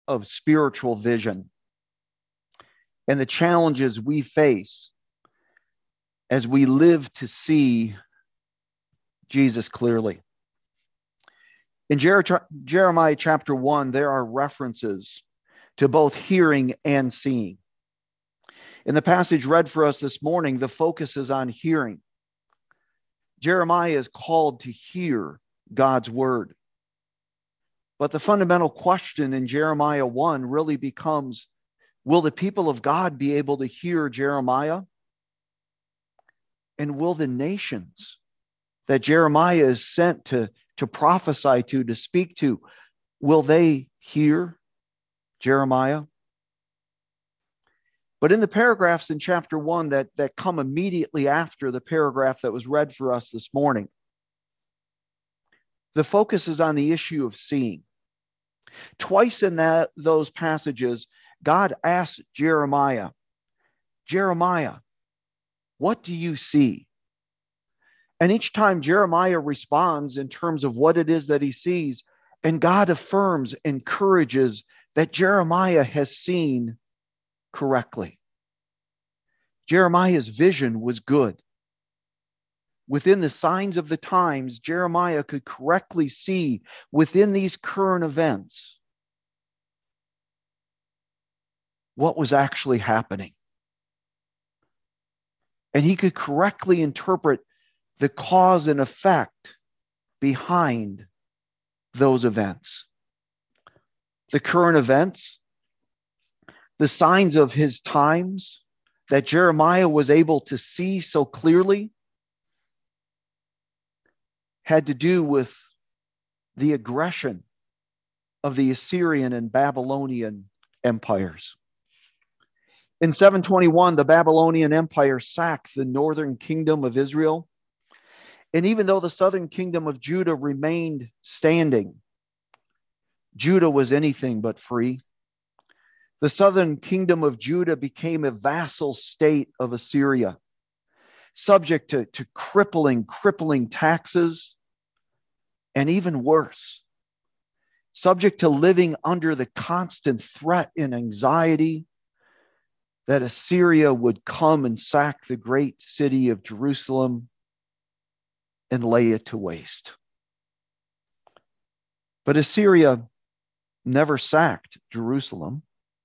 of spiritual vision and the challenges we face as we live to see Jesus clearly. In Jeremiah chapter 1, there are references to both hearing and seeing. In the passage read for us this morning, the focus is on hearing. Jeremiah is called to hear God's word. But the fundamental question in Jeremiah 1 really becomes, will the people of God be able to hear Jeremiah? And will the nations that Jeremiah is sent to prophesy to speak to, will they hear Jeremiah? But in the paragraphs in chapter 1 that come immediately after the paragraph that was read for us this morning, the focus is on the issue of seeing. Twice in those passages, God asked Jeremiah, what do you see? And each time Jeremiah responds in terms of what it is that he sees, and God affirms, encourages that Jeremiah has seen correctly. Jeremiah's vision was good. Within the signs of the times, Jeremiah could correctly see within these current events what was actually happening. And he could correctly interpret the cause and effect behind those events. The current events, the signs of his times that Jeremiah was able to see so clearly had to do with the aggression of the Assyrian and Babylonian empires. In 721, the Babylonian Empire sacked the northern kingdom of Israel. And even though the southern kingdom of Judah remained standing, Judah was anything but free. The southern kingdom of Judah became a vassal state of Assyria, subject to crippling taxes, and even worse, subject to living under the constant threat and anxiety that Assyria would come and sack the great city of Jerusalem and lay it to waste. But Assyria never sacked Jerusalem.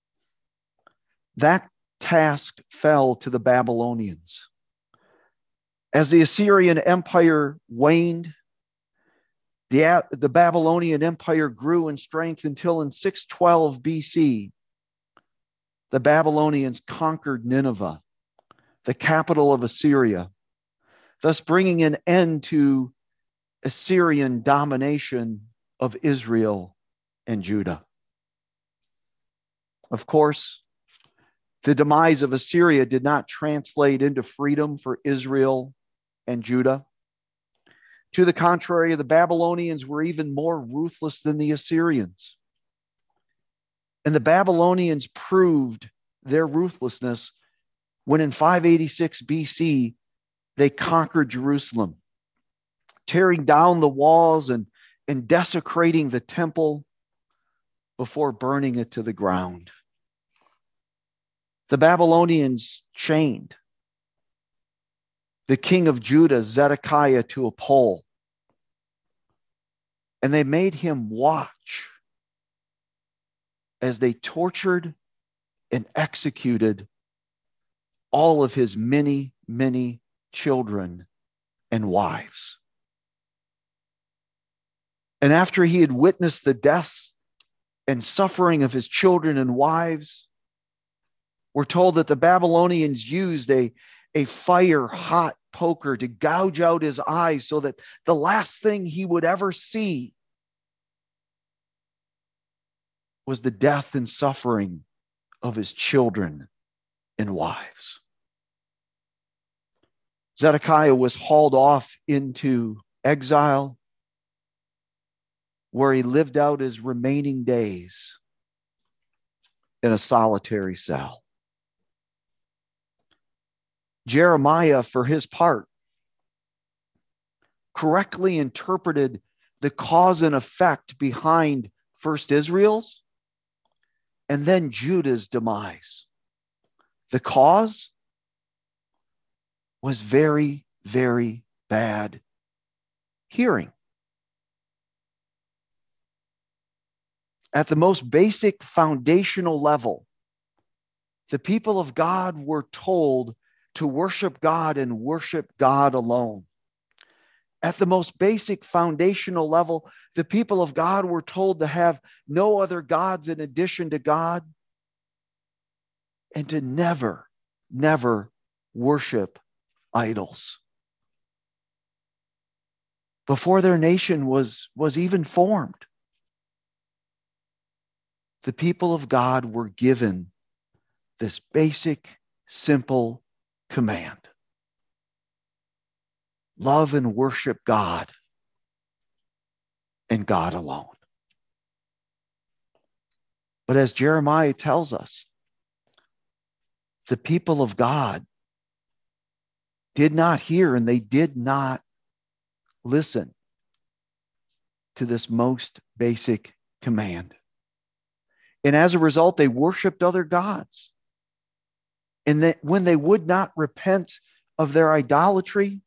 That task fell to the Babylonians. As the Assyrian Empire waned, the Babylonian Empire grew in strength until in 612 BC, the Babylonians conquered Nineveh, the capital of Assyria, thus bringing an end to Assyrian domination of Israel and Judah. Of course, the demise of Assyria did not translate into freedom for Israel and Judah. To the contrary, the Babylonians were even more ruthless than the Assyrians. And the Babylonians proved their ruthlessness when in 586 BC, they conquered Jerusalem, tearing down the walls and desecrating the temple before burning it to the ground. The Babylonians chained the king of Judah, Zedekiah, to a pole, and they made him watch as they tortured and executed all of his many children and wives. And after he had witnessed the deaths and suffering of his children and wives, we're told that the Babylonians used a fire-hot poker to gouge out his eyes so that the last thing he would ever see was the death and suffering of his children and wives. Zedekiah was hauled off into exile, where he lived out his remaining days in a solitary cell. Jeremiah, for his part, correctly interpreted the cause and effect behind first Israel's and then Judah's demise. The cause was very, very bad hearing. At the most basic foundational level, the people of God were told to worship God and worship God alone. At the most basic foundational level, the people of God were told to have no other gods in addition to God and to never, never worship idols. Before their nation was even formed, the people of God were given this basic, simple command. Love and worship God and God alone. But as Jeremiah tells us, the people of God did not hear and they did not listen to this most basic command. And as a result, they worshiped other gods. And that when they would not repent of their idolatry,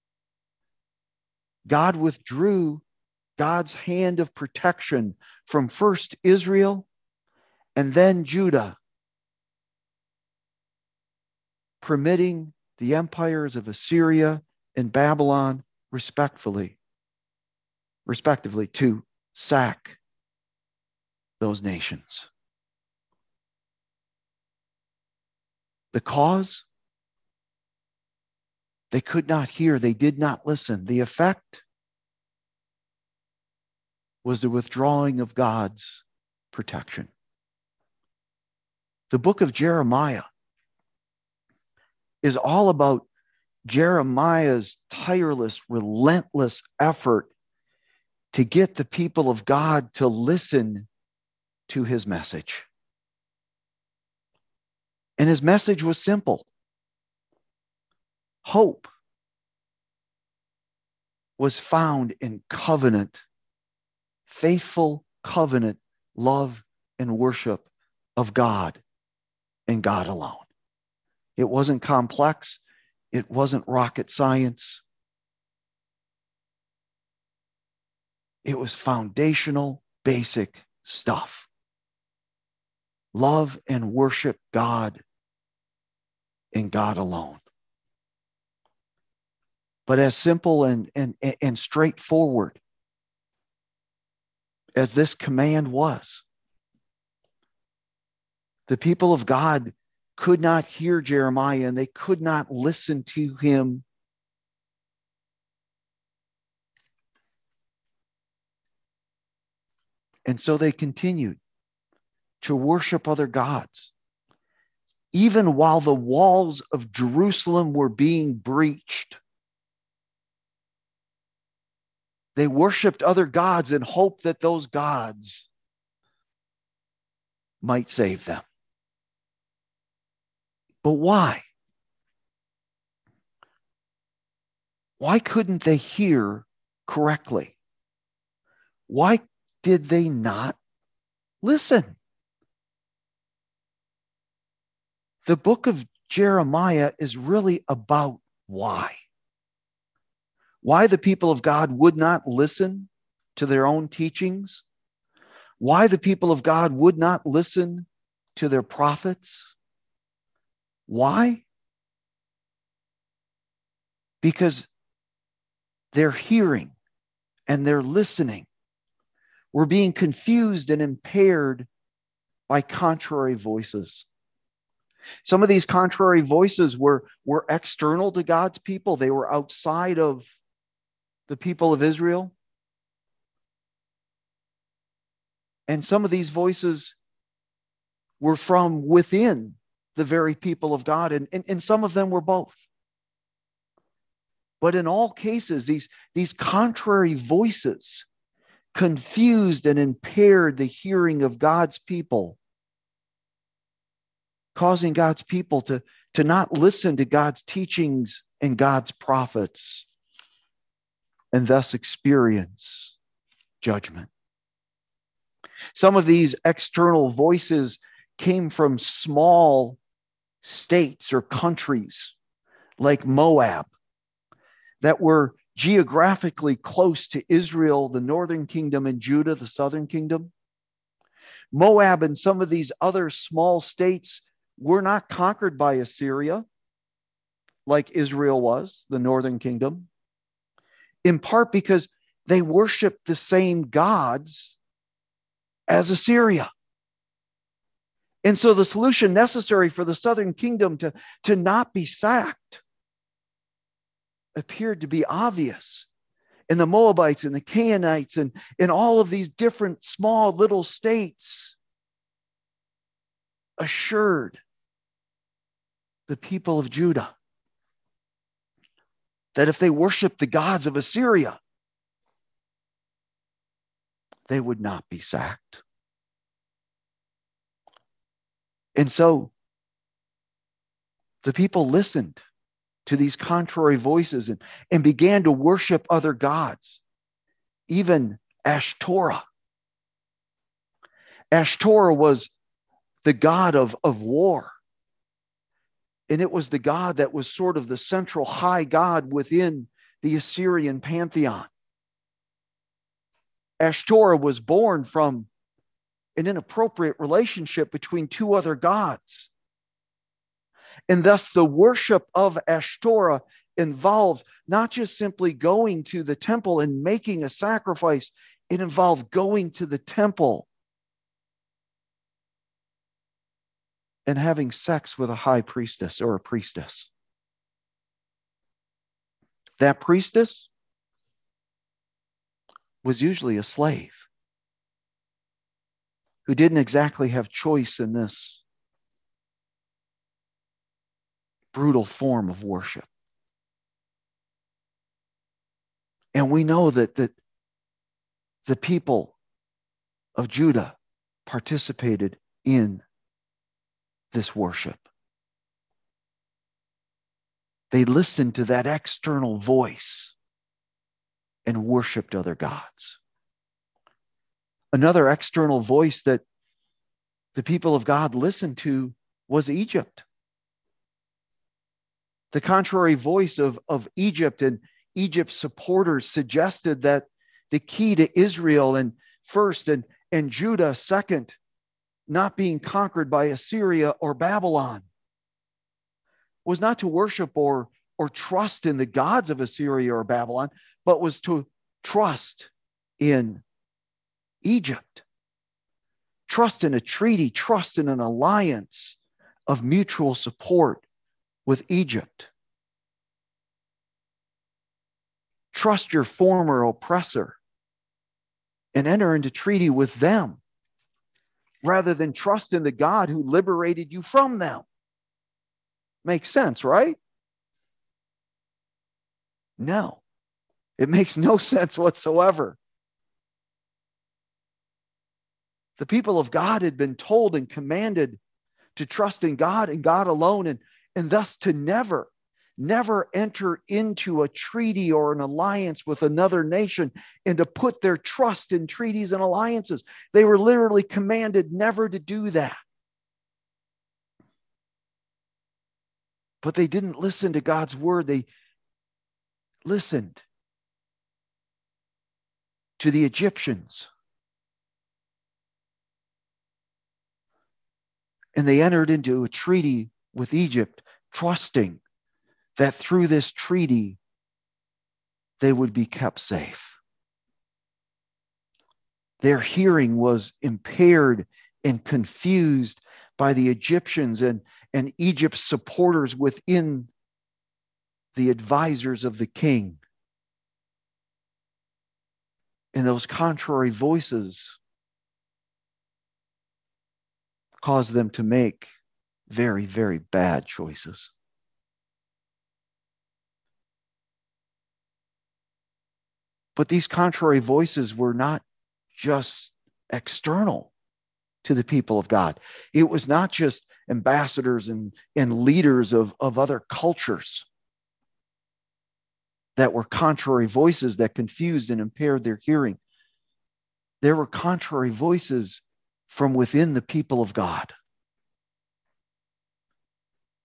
God withdrew God's hand of protection from first Israel and then Judah, permitting the empires of Assyria and Babylon respectively to sack those nations. The cause? They could not hear, they did not listen. The effect was the withdrawing of God's protection. The book of Jeremiah is all about Jeremiah's tireless, relentless effort to get the people of God to listen to his message. And his message was simple. Hope was found in covenant, faithful covenant, love and worship of God and God alone. It wasn't complex. It wasn't rocket science. It was foundational, basic stuff. Love and worship God and God alone. But as simple and straightforward as this command was, the people of God could not hear Jeremiah and they could not listen to him. And so they continued to worship other gods. Even while the walls of Jerusalem were being breached, they worshiped other gods and hoped that those gods might save them. But why? Why couldn't they hear correctly? Why did they not listen? The book of Jeremiah is really about why. Why the people of God would not listen to their own teachings. Why the people of God would not listen to their prophets. Why? Because their hearing and their listening were being confused and impaired by contrary voices. Some of these contrary voices were external to God's people. They were outside of the people of Israel. And some of these voices were from within the very people of God, and some of them were both. But in all cases, these contrary voices confused and impaired the hearing of God's people, causing God's people to not listen to God's teachings and God's prophets, and thus experience judgment. Some of these external voices came from small states or countries like Moab that were geographically close to Israel, the northern kingdom, and Judah, the southern kingdom. Moab and some of these other small states were not conquered by Assyria like Israel was, the northern kingdom, in part because they worshiped the same gods as Assyria. And so the solution necessary for the southern kingdom to not be sacked appeared to be obvious. And the Moabites and the Canaanites and all of these different small little states assured the people of Judah that if they worshiped the gods of Assyria, they would not be sacked. And so the people listened to these contrary voices and began to worship other gods, even Ashtoreth. Ashtoreth was the god of war. And it was the god that was sort of the central high god within the Assyrian pantheon. Ashtoreth was born from an inappropriate relationship between two other gods. And thus the worship of Ashtoreth involved not just simply going to the temple and making a sacrifice, it involved going to the temple and having sex with a high priestess or a priestess. That priestess was usually a slave who didn't exactly have choice in this brutal form of worship. And we know that the people of Judah participated in this worship. They listened to that external voice and worshiped other gods. Another external voice that the people of God listened to was Egypt. The contrary voice of Egypt and Egypt's supporters suggested that the key to Israel and first and Judah second, not being conquered by Assyria or Babylon, was not to worship or trust in the gods of Assyria or Babylon, but was to trust in Egypt. Trust in a treaty, trust in an alliance of mutual support with Egypt. Trust your former oppressor and enter into treaty with them rather than trust in the God who liberated you from them. Makes sense, right? No, it makes no sense whatsoever. The people of God had been told and commanded to trust in God and God alone, and thus to never enter into a treaty or an alliance with another nation and to put their trust in treaties and alliances. They were literally commanded never to do that. But they didn't listen to God's word. They listened to the Egyptians. And they entered into a treaty with Egypt, trusting that through this treaty, they would be kept safe. Their hearing was impaired and confused by the Egyptians and Egypt's supporters within the advisors of the king. And those contrary voices caused them to make very, very bad choices. But these contrary voices were not just external to the people of God. It was not just ambassadors and leaders of other cultures that were contrary voices that confused and impaired their hearing. There were contrary voices from within the people of God.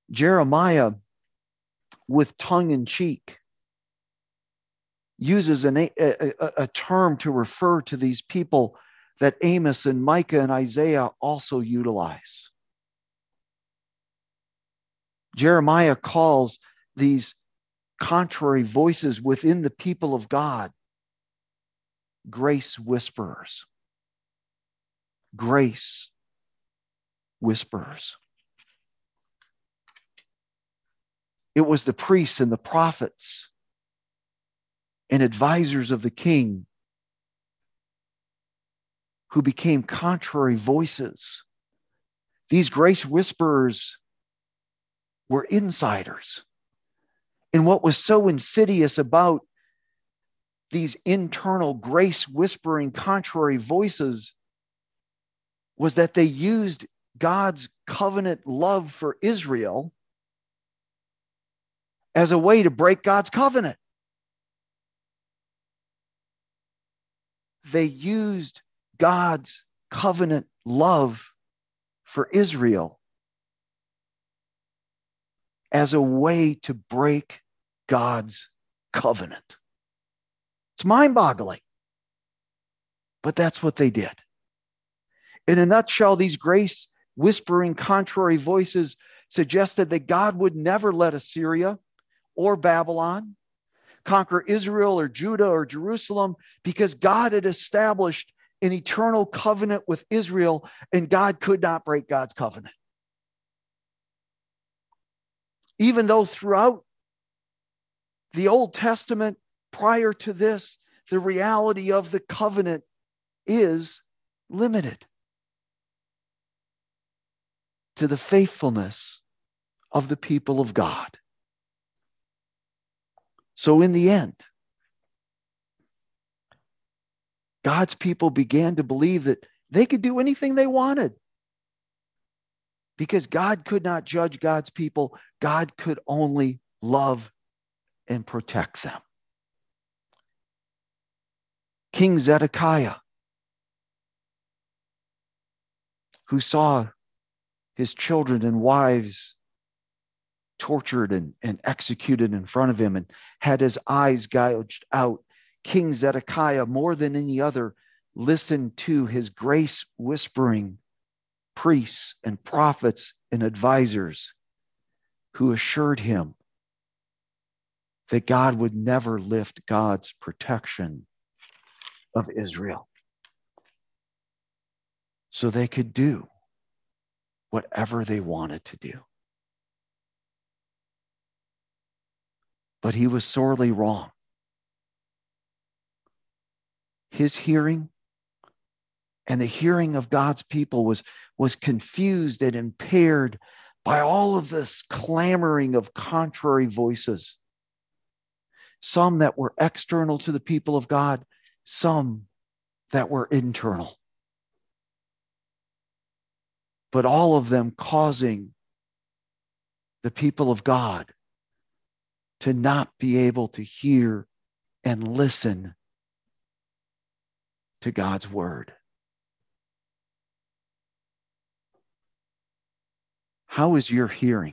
Jeremiah, with tongue in cheek, uses a term to refer to these people that Amos and Micah and Isaiah also utilize. Jeremiah calls these contrary voices within the people of God grace whisperers. Grace whisperers. It was the priests and the prophets and advisors of the king who became contrary voices. These grace whisperers were insiders. And what was so insidious about these internal grace whispering contrary voices was that they used God's covenant love for Israel as a way to break God's covenant. They used God's covenant love for Israel as a way to break God's covenant. It's mind-boggling, but that's what they did. In a nutshell, these grace whispering contrary voices suggested that God would never let Assyria or Babylon conquer Israel or Judah or Jerusalem, because God had established an eternal covenant with Israel, and God could not break God's covenant. Even though throughout the Old Testament, prior to this, the reality of the covenant is limited to the faithfulness of the people of God. So in the end, God's people began to believe that they could do anything they wanted, because God could not judge God's people. God could only love and protect them. King Zedekiah, who saw his children and wives tortured and executed in front of him and had his eyes gouged out, King Zedekiah, more than any other, listened to his grace whispering priests and prophets and advisors who assured him that God would never lift God's protection of Israel, so they could do whatever they wanted to do. But he was sorely wrong. His hearing and the hearing of God's people was confused and impaired by all of this clamoring of contrary voices. Some that were external to the people of God, some that were internal. But all of them causing the people of God to not be able to hear and listen to God's word. How is your hearing?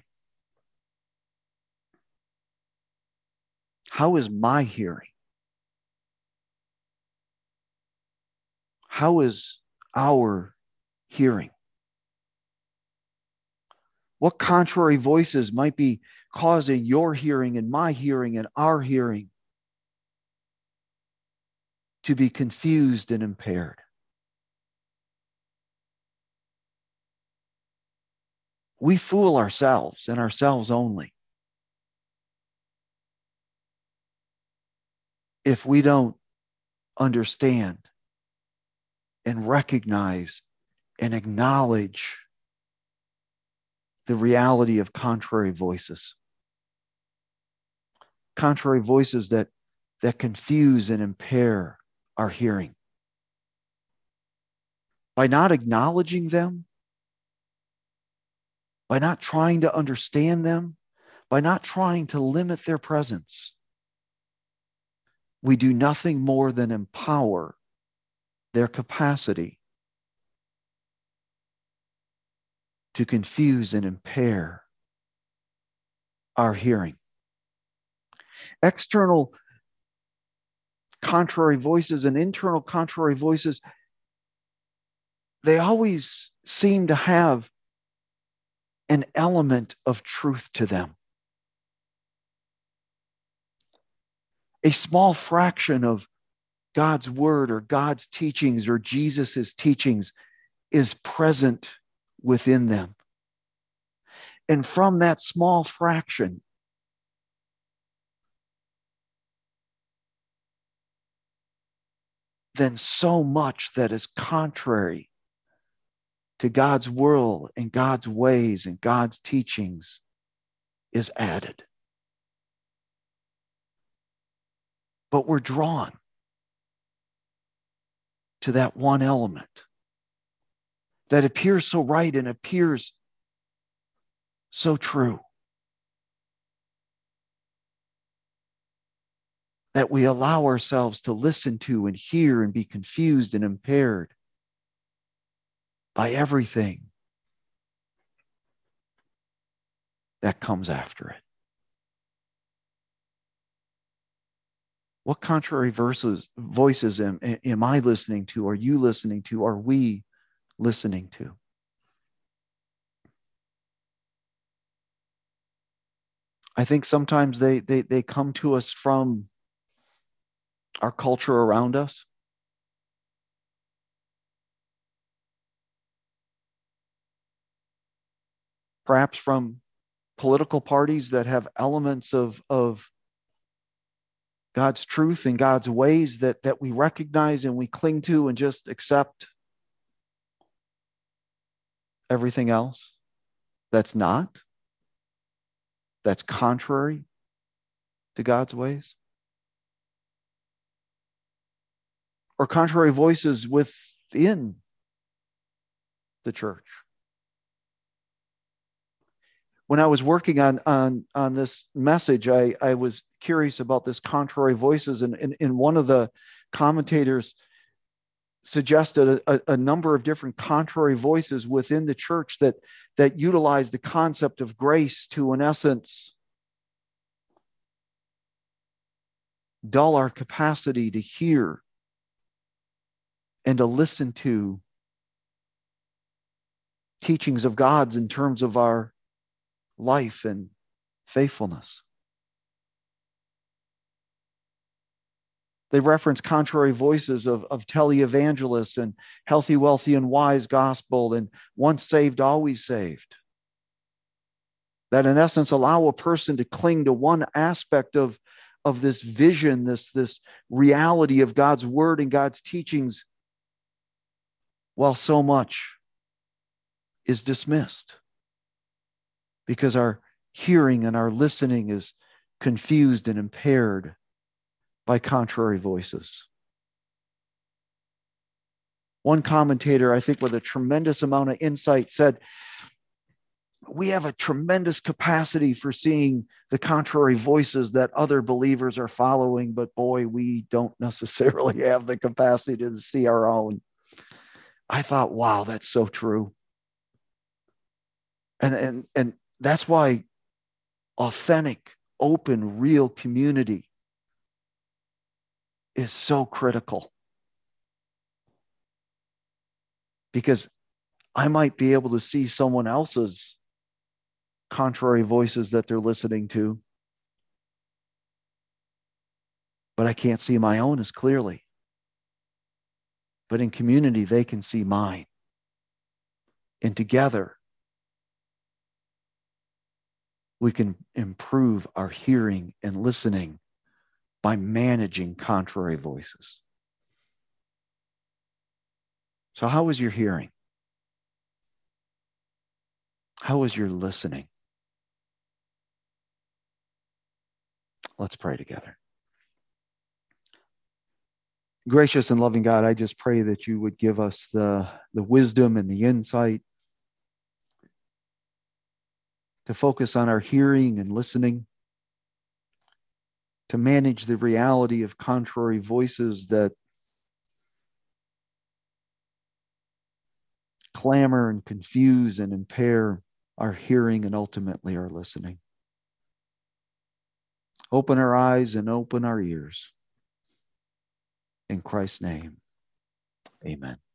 How is my hearing? How is our hearing? What contrary voices might be causing your hearing and my hearing and our hearing to be confused and impaired? We fool ourselves and ourselves only if we don't understand and recognize and acknowledge the reality of contrary voices. Contrary voices that confuse and impair our hearing. By not acknowledging them, by not trying to understand them, by not trying to limit their presence, we do nothing more than empower their capacity to confuse and impair our hearing. External contrary voices and internal contrary voices, they always seem to have an element of truth to them. A small fraction of God's word or God's teachings or Jesus's teachings is present within them. And from that small fraction, then so much that is contrary to God's will and God's ways and God's teachings is added. But we're drawn to that one element that appears so right and appears so true, that we allow ourselves to listen to and hear and be confused and impaired by everything that comes after it. What contrary voices am I listening to? Are you listening to? Are we listening to? I think sometimes they come to us from our culture around us. Perhaps from political parties that have elements of God's truth and God's ways that we recognize and we cling to and just accept everything else that's contrary to God's ways. Or contrary voices within the church. When I was working on this message, I was curious about this contrary voices, and one of the commentators suggested a number of different contrary voices within the church that utilize the concept of grace to, in essence, dull our capacity to hear and to listen to teachings of God's in terms of our life and faithfulness. They reference contrary voices of televangelists and healthy, wealthy, and wise gospel and once saved, always saved. That in essence allow a person to cling to one aspect of this vision, this reality of God's word and God's teachings, while so much is dismissed because our hearing and our listening is confused and impaired by contrary voices. One commentator, I think with a tremendous amount of insight, said, we have a tremendous capacity for seeing the contrary voices that other believers are following, but boy, we don't necessarily have the capacity to see our own. I thought, wow, that's so true. And that's why authentic, open, real community is so critical. Because I might be able to see someone else's contrary voices that they're listening to, but I can't see my own as clearly. But in community, they can see mine. And together, we can improve our hearing and listening by managing contrary voices. So how was your hearing? How was your listening? Let's pray together. Gracious and loving God, I just pray that you would give us the wisdom and the insight to focus on our hearing and listening, to manage the reality of contrary voices that clamor and confuse and impair our hearing and ultimately our listening. Open our eyes and open our ears. In Christ's name, amen.